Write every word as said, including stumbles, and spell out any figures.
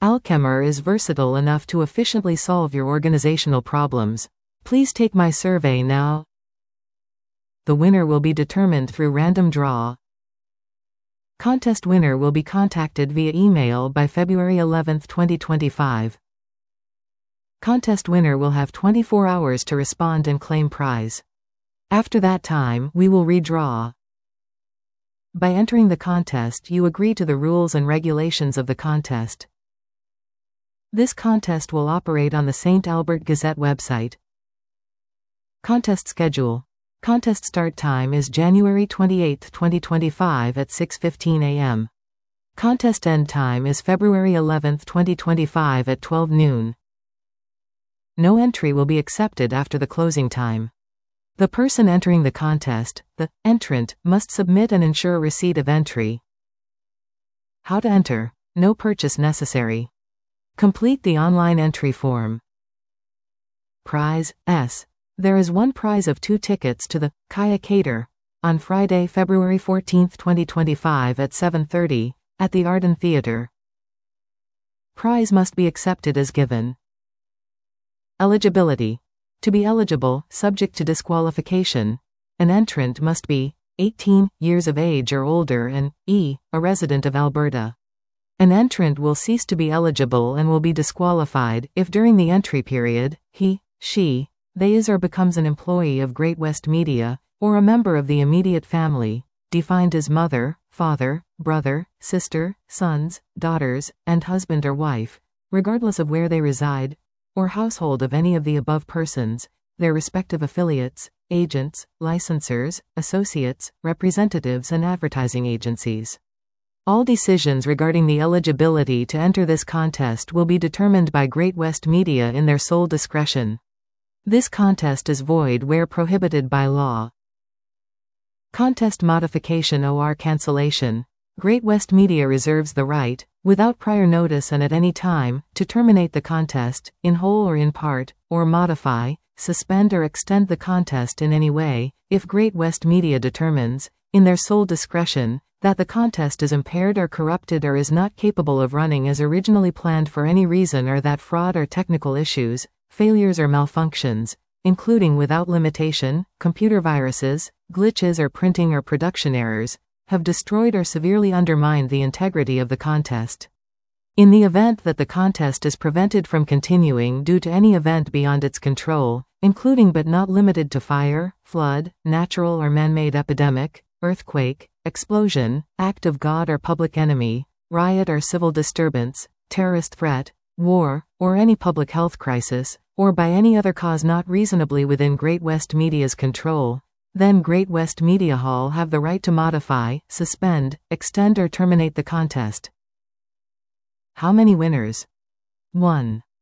Alchemer is versatile enough to efficiently solve your organizational problems. Please take my survey now. The winner will be determined through random draw. Contest winner will be contacted via email by February eleventh, twenty twenty-five. Contest winner will have twenty-four hours to respond and claim prize. After that time, we will redraw. By entering the contest, you agree to the rules and regulations of the contest. This contest will operate on the Saint Albert Gazette website. Contest schedule. Contest start time is January twenty-eighth, twenty twenty-five at six fifteen a m Contest end time is February eleventh, twenty twenty-five at twelve noon. No entry will be accepted after the closing time. The person entering the contest, the entrant, must submit and ensure receipt of entry. How to enter. No purchase necessary. Complete the online entry form. Prize S. There is one prize of two tickets to the Kaya Cater on Friday, February fourteenth, twenty twenty-five at seven thirty at the Arden Theatre. Prize must be accepted as given. Eligibility. To be eligible, subject to disqualification, an entrant must be eighteen years of age or older and e. a resident of Alberta. An entrant will cease to be eligible and will be disqualified if during the entry period, he, she, they is or becomes an employee of Great West Media, or a member of the immediate family, defined as mother, father, brother, sister, sons, daughters, and husband or wife, regardless of where they reside, or household of any of the above persons, their respective affiliates, agents, licensors, associates, representatives and advertising agencies. All decisions regarding the eligibility to enter this contest will be determined by Great West Media in their sole discretion. This contest is void where prohibited by law. Contest modification or cancellation. Great West Media reserves the right, without prior notice and at any time, to terminate the contest, in whole or in part, or modify, suspend or extend the contest in any way, if Great West Media determines, in their sole discretion, that the contest is impaired or corrupted or is not capable of running as originally planned for any reason, or that fraud or technical issues, failures or malfunctions, including without limitation, computer viruses, glitches or printing or production errors, have destroyed or severely undermined the integrity of the contest. In the event that the contest is prevented from continuing due to any event beyond its control, including but not limited to fire, flood, natural or man-made epidemic, earthquake, explosion, act of God or public enemy, riot or civil disturbance, terrorist threat, war, or any public health crisis, or by any other cause not reasonably within Great West Media's control, then Great West Media Hall have the right to modify, suspend, extend or terminate the contest. How many winners? one.